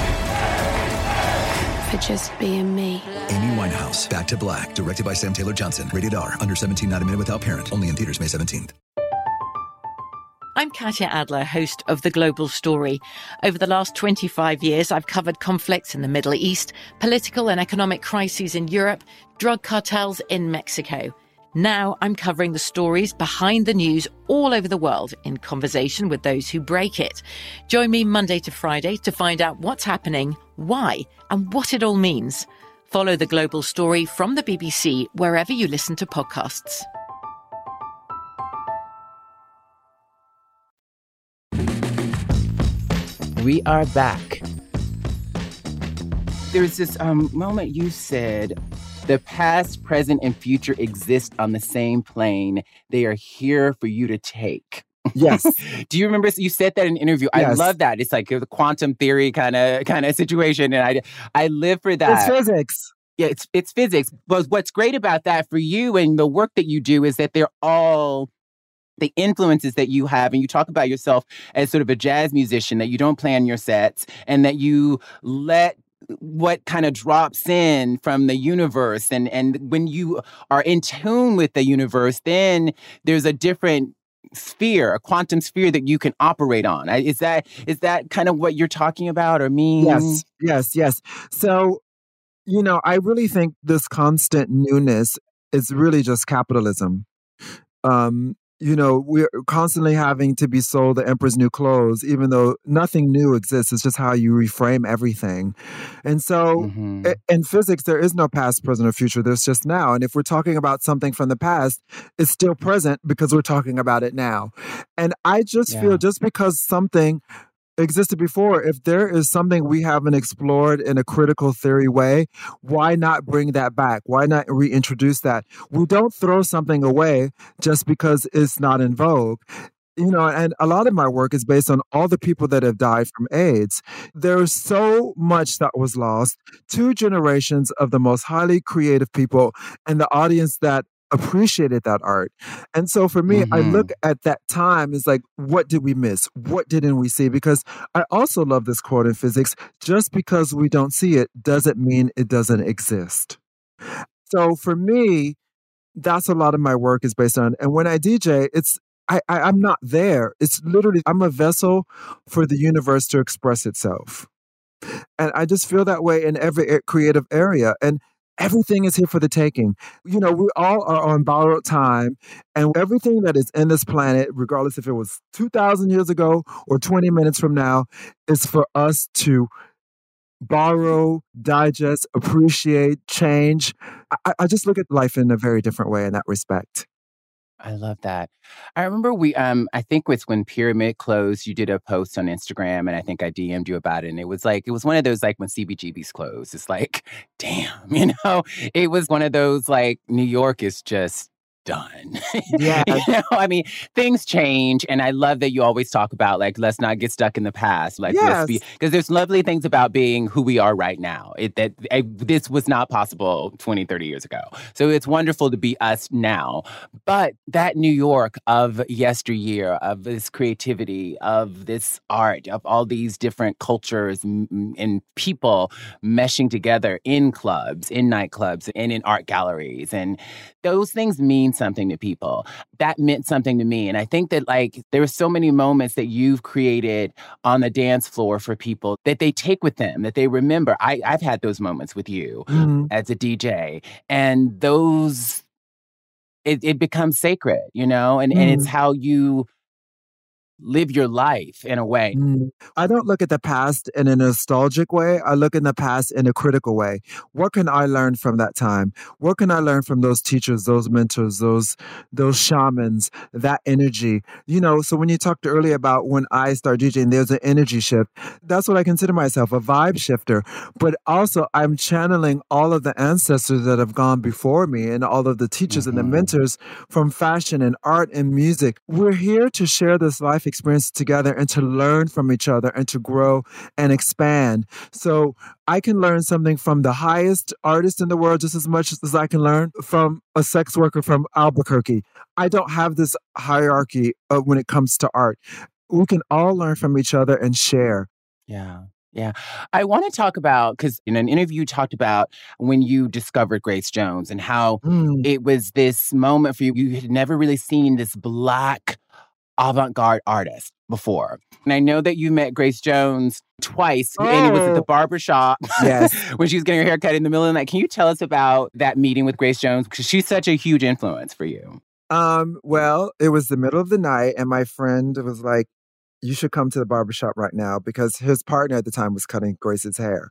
for just being me. Amy Winehouse, Back to Black, directed by Sam Taylor Johnson. Rated R, under 17, not a minute without parent. Only in theaters May 17th. I'm Katya Adler, host of The Global Story. Over the last 25 years, I've covered conflicts in the Middle East, political and economic crises in Europe, drug cartels in Mexico. Now I'm covering the stories behind the news all over the world in conversation with those who break it. Join me Monday to Friday to find out what's happening, why, and what it all means. Follow The Global Story from the BBC wherever you listen to podcasts. We are back. There's this moment you said, the past, present, and future exist on the same plane. They are here for you to take. Yes. Do you remember you said that in an interview? Yes. I love that. It's like the quantum theory kind of situation, and I live for that. It's physics. Yeah, it's physics. But what's great about that for you and the work that you do is that they're all the influences that you have, and you talk about yourself as sort of a jazz musician, that you don't plan your sets and that you let what kind of drops in from the universe. And when you are in tune with the universe, then there's a different sphere, a quantum sphere that you can operate on. Is that kind of what you're talking about or mean? Yes. So, I really think this constant newness is really just capitalism. We're constantly having to be sold the emperor's new clothes, even though nothing new exists. It's just how you reframe everything. And so in physics, there is no past, present, or future. There's just now. And if we're talking about something from the past, it's still present because we're talking about it now. And I just feel just because something existed before, if there is something we haven't explored in a critical theory way, why not bring that back? Why not reintroduce that? We don't throw something away just because it's not in vogue. And a lot of my work is based on all the people that have died from AIDS. There's so much that was lost. 2 generations of the most highly creative people and the audience that appreciated that art. And so for me, I look at that time as like, what did we miss? What didn't we see? Because I also love this quote in physics, just because we don't see it doesn't mean it doesn't exist. So for me, that's a lot of my work is based on. And when I DJ, I'm not there. It's literally, I'm a vessel for the universe to express itself. And I just feel that way in every creative area. And everything is here for the taking. We all are on borrowed time, and everything that is in this planet, regardless if it was 2,000 years ago or 20 minutes from now, is for us to borrow, digest, appreciate, change. I just look at life in a very different way in that respect. I love that. I remember I think it's when Pyramid closed, you did a post on Instagram, and I think I DM'd you about it. And it was one of those, like, when CBGB's closed, it's like, damn, it was one of those, like, New York is just done. Yeah. I mean, things change. And I love that you always talk about, like, let's not get stuck in the past. Like, let's be, because there's lovely things about being who we are right now. This was not possible 20, 30 years ago. So it's wonderful to be us now. But that New York of yesteryear, of this creativity, of this art, of all these different cultures and people meshing together in clubs, in nightclubs, and in art galleries. And those things mean something to people. That meant something to me. And I think that, like, there were so many moments that you've created on the dance floor for people that they take with them, that they remember. I've had those moments with you as a DJ. And those, it becomes sacred, you know? And it's how you live your life in a way. I don't look at the past in a nostalgic way. I look in the past in a critical way. What can I learn from that time? What can I learn from those teachers, those mentors, those shamans, that energy? You know, so when you talked earlier about when I start DJing, there's an energy shift. That's what I consider myself, a vibe shifter. But also I'm channeling all of the ancestors that have gone before me and all of the teachers and the mentors from fashion and art and music. We're here to share this life experience together and to learn from each other and to grow and expand. So I can learn something from the highest artist in the world just as much as I can learn from a sex worker from Albuquerque. I don't have this hierarchy when it comes to art. We can all learn from each other and share. Yeah. Yeah. I want to talk about, because in an interview you talked about when you discovered Grace Jones and how it was this moment for you. You had never really seen this Black avant-garde artist before. And I know that you met Grace Jones twice, and it was at the barbershop when she was getting her hair cut in the middle of the night. Can you tell us about that meeting with Grace Jones? Because she's such a huge influence for you. Well, it was the middle of the night, and my friend was like, you should come to the barbershop right now, because his partner at the time was cutting Grace's hair.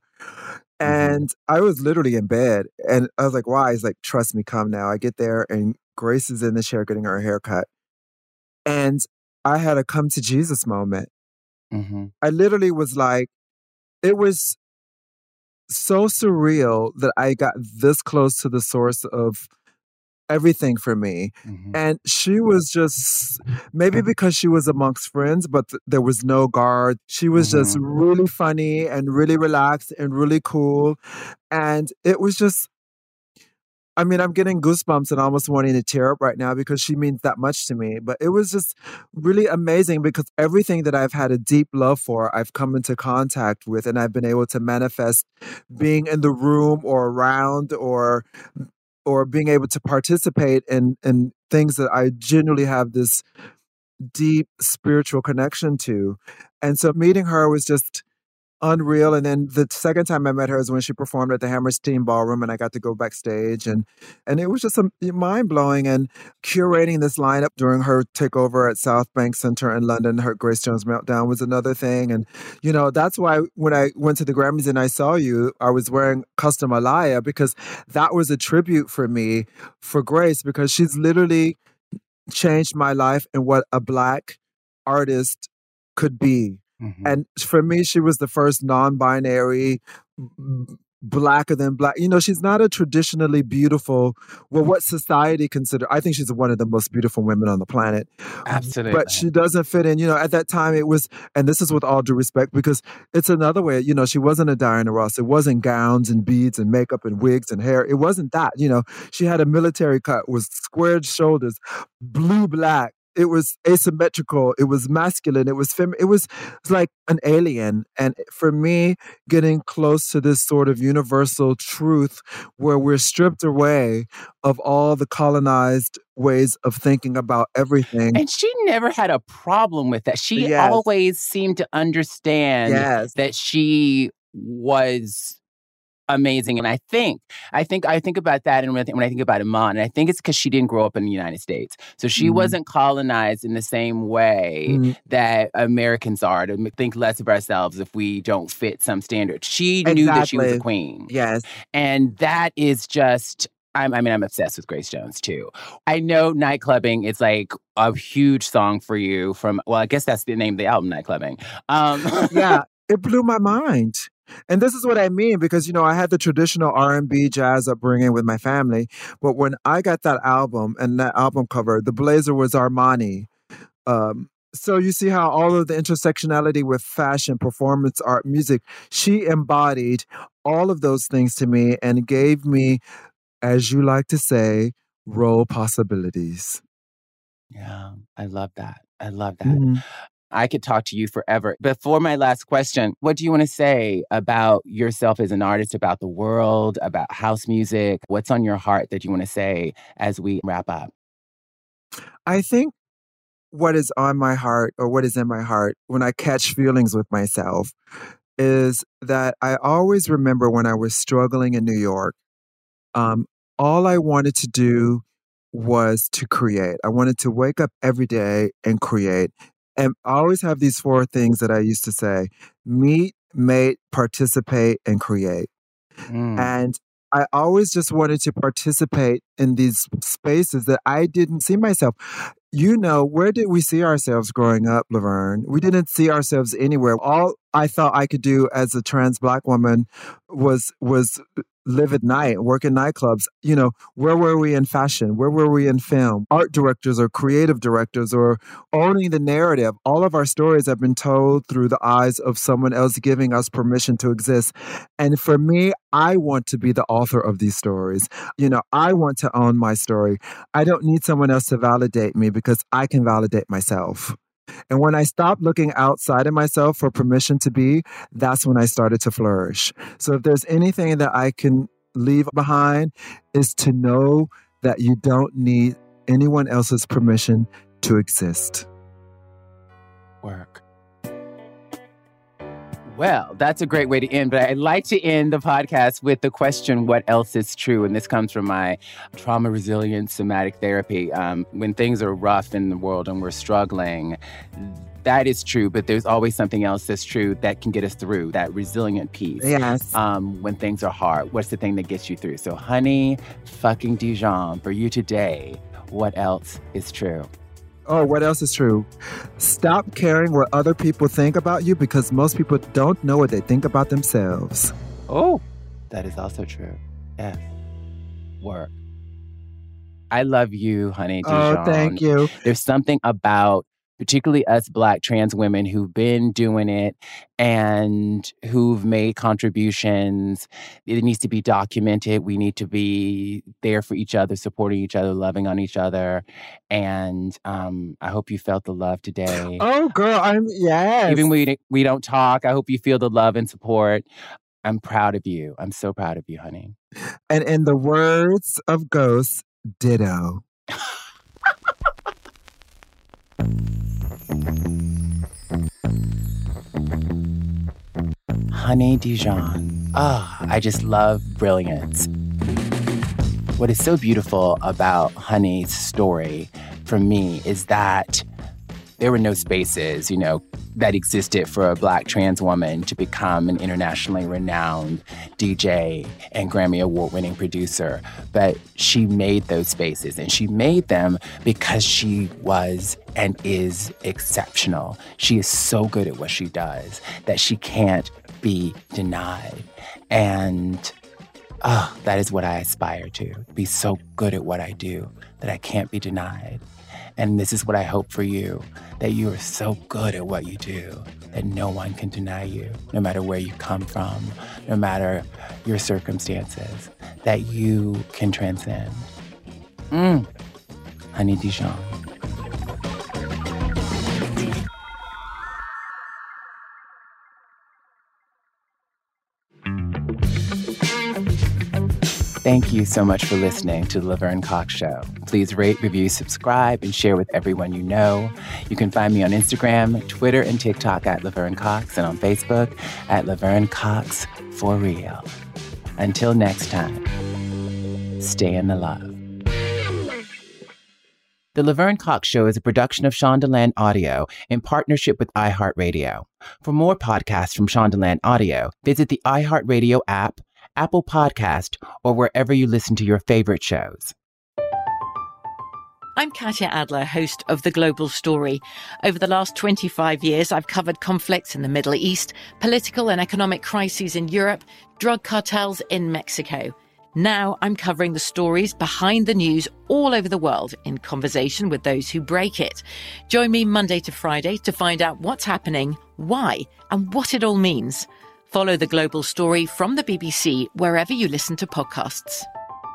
And I was literally in bed, and I was like, why? He's like, trust me, come now. I get there, and Grace is in the chair getting her hair cut. And I had a come to Jesus moment. I literally was like, it was so surreal that I got this close to the source of everything for me. And she was just, maybe because she was amongst friends, but there was no guard. She was just really funny and really relaxed and really cool. And it was just, I mean, I'm getting goosebumps and almost wanting to tear up right now because she means that much to me. But it was just really amazing because everything that I've had a deep love for, I've come into contact with, and I've been able to manifest being in the room or around or being able to participate in things that I genuinely have this deep spiritual connection to. And so meeting her was just unreal. And then the second time I met her is when she performed at the Hammerstein Ballroom, and I got to go backstage, and it was just mind blowing. And curating this lineup during her takeover at South Bank Center in London, her Grace Jones Meltdown was another thing. And you know, that's why when I went to the Grammys and I saw you, I was wearing Custom Alaya, because that was a tribute for me for Grace, because she's literally changed my life and what a Black artist could be. And for me, she was the first non-binary, blacker than Black. You know, she's not a traditionally beautiful, well, what society consider. I think she's one of the most beautiful women on the planet. Absolutely. But she doesn't fit in. You know, at that time it was, and this is with all due respect, because it's another way, you know, she wasn't a Diana Ross. It wasn't gowns and beads and makeup and wigs and hair. It wasn't that, you know. She had a military cut with squared shoulders, blue black. It was asymmetrical. It was masculine. It was feminine. It was like an alien. And for me, getting close to this sort of universal truth where we're stripped away of all the colonized ways of thinking about everything. And she never had a problem with that. She always seemed to understand that she was amazing. And I think about that, and when I think about Iman, and I think it's because she didn't grow up in the United States. So she wasn't colonized in the same way that Americans are, to think less of ourselves if we don't fit some standard. She knew that she was a queen. Yes. And that is just, I'm obsessed with Grace Jones too. I know Nightclubbing is like a huge song for you from, well, I guess that's the name of the album, Nightclubbing. Yeah, it blew my mind. And this is what I mean, because, I had the traditional R&B jazz upbringing with my family. But when I got that album and that album cover, the blazer was Armani. So you see how all of the intersectionality with fashion, performance art, music, she embodied all of those things to me and gave me, as you like to say, role possibilities. Yeah, I love that. I love that. Mm-hmm. I could talk to you forever. Before my last question, what do you want to say about yourself as an artist, about the world, about house music? What's on your heart that you want to say as we wrap up? I think what is on my heart, or what is in my heart when I catch feelings with myself, is that I always remember when I was struggling in New York, all I wanted to do was to create. I wanted to wake up every day and create. And I always have these 4 things that I used to say: meet, mate, participate, and create. And I always just wanted to participate in these spaces that I didn't see myself. Where did we see ourselves growing up, Laverne? We didn't see ourselves anywhere. All I thought I could do as a trans Black woman was live at night, work in nightclubs. Where were we in fashion? Where were we in film? Art directors or creative directors or owning the narrative. All of our stories have been told through the eyes of someone else giving us permission to exist. And for me, I want to be the author of these stories. I want to own my story. I don't need someone else to validate me because I can validate myself. And when I stopped looking outside of myself for permission to be, that's when I started to flourish. So if there's anything that I can leave behind, is to know that you don't need anyone else's permission to exist. Work. Well, that's a great way to end, but I'd like to end the podcast with the question, what else is true? And this comes from my trauma resilience somatic therapy. When things are rough in the world and we're struggling, that is true, but there's always something else that's true that can get us through, that resilient piece. Yes. When things are hard, what's the thing that gets you through? So Honey fucking Dijon, for you today, what else is true? Oh, what else is true? Stop caring what other people think about you, because most people don't know what they think about themselves. Oh, that is also true. F. Work. I love you, Honey Dijon. Oh, thank you. There's something about particularly us Black trans women who've been doing it and who've made contributions. It needs to be documented. We need to be there for each other, supporting each other, loving on each other. And I hope you felt the love today. Oh, girl, yes. Even when we don't talk, I hope you feel the love and support. I'm proud of you. I'm so proud of you, honey. And in the words of Ghost, ditto. Honey Dijon. I just love brilliance. What is so beautiful about Honey's story for me is that there were no spaces, that existed for a Black trans woman to become an internationally renowned DJ and Grammy Award-winning producer. But she made those spaces, and she made them because she was and is exceptional. She is so good at what she does that she can't be denied. And that is what I aspire to, be so good at what I do that I can't be denied. And this is what I hope for you, that you are so good at what you do that no one can deny you, no matter where you come from, no matter your circumstances, that you can transcend. Honey Dijon. Thank you so much for listening to The Laverne Cox Show. Please rate, review, subscribe, and share with everyone you know. You can find me on Instagram, Twitter, and TikTok at Laverne Cox, and on Facebook at Laverne Cox for real. Until next time, stay in the love. The Laverne Cox Show is a production of Shondaland Audio in partnership with iHeartRadio. For more podcasts from Shondaland Audio, visit the iHeartRadio app, Apple Podcast, or wherever you listen to your favorite shows. I'm Katya Adler, host of The Global Story. Over the last 25 years, I've covered conflicts in the Middle East, political and economic crises in Europe, drug cartels in Mexico. Now I'm covering the stories behind the news all over the world in conversation with those who break it. Join me Monday to Friday to find out what's happening, why, and what it all means. Follow The Global Story from the BBC wherever you listen to podcasts.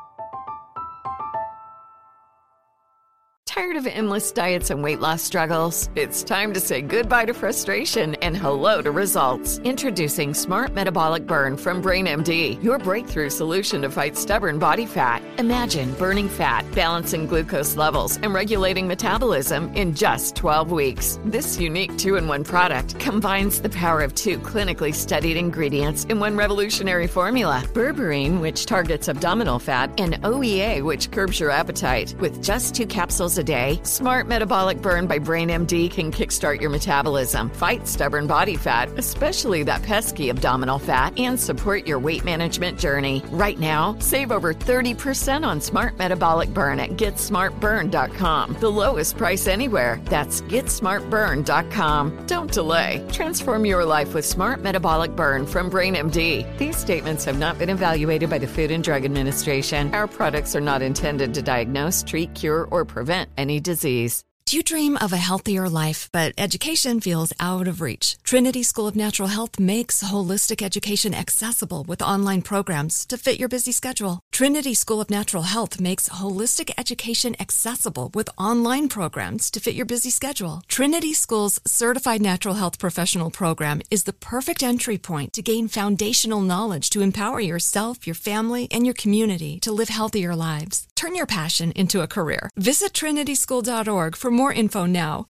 Tired of endless diets and weight loss struggles? It's time to say goodbye to frustration and hello to results. Introducing Smart Metabolic Burn from BrainMD, your breakthrough solution to fight stubborn body fat. Imagine burning fat, balancing glucose levels, and regulating metabolism in just 12 weeks. This unique 2-in-1 product combines the power of 2 clinically studied ingredients in one revolutionary formula. Berberine, which targets abdominal fat, and OEA, which curbs your appetite. With just 2 capsules a day, Smart Metabolic Burn by BrainMD can kickstart your metabolism, fight stubborn body fat, especially that pesky abdominal fat, and support your weight management journey. Right now, save over 30% on Smart Metabolic Burn at GetSmartBurn.com. The lowest price anywhere. That's GetSmartBurn.com. Don't delay. Transform your life with Smart Metabolic Burn from BrainMD. These statements have not been evaluated by the Food and Drug Administration. Our products are not intended to diagnose, treat, cure, or prevent any disease. Do you dream of a healthier life, but education feels out of reach? Trinity School of Natural Health makes holistic education accessible with online programs to fit your busy schedule. Trinity School of Natural Health makes holistic education accessible with online programs to fit your busy schedule. Trinity School's Certified Natural Health Professional Program is the perfect entry point to gain foundational knowledge to empower yourself, your family, and your community to live healthier lives. Turn your passion into a career. Visit trinityschool.org for more info now.